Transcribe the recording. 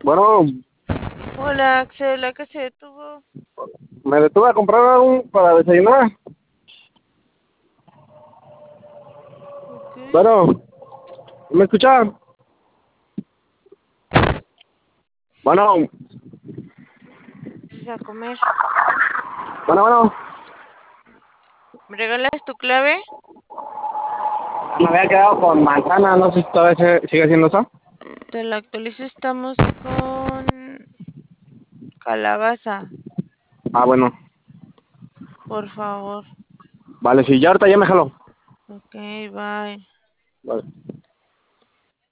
Bueno, Hola Axel, ¿a qué se detuvo? me detuve a comprar un para desayunar. Ok, Bueno, ¿me escuchan? Bueno, vas a comer. bueno. ¿Me regalas tu clave? Me había quedado con manzana, no sé si todavía sigue siendo eso. Te la actualizo, estamos con calabaza, Ah, bueno. por favor. Vale, si ya ahorita ya me jalo. Ok, bye. Vale.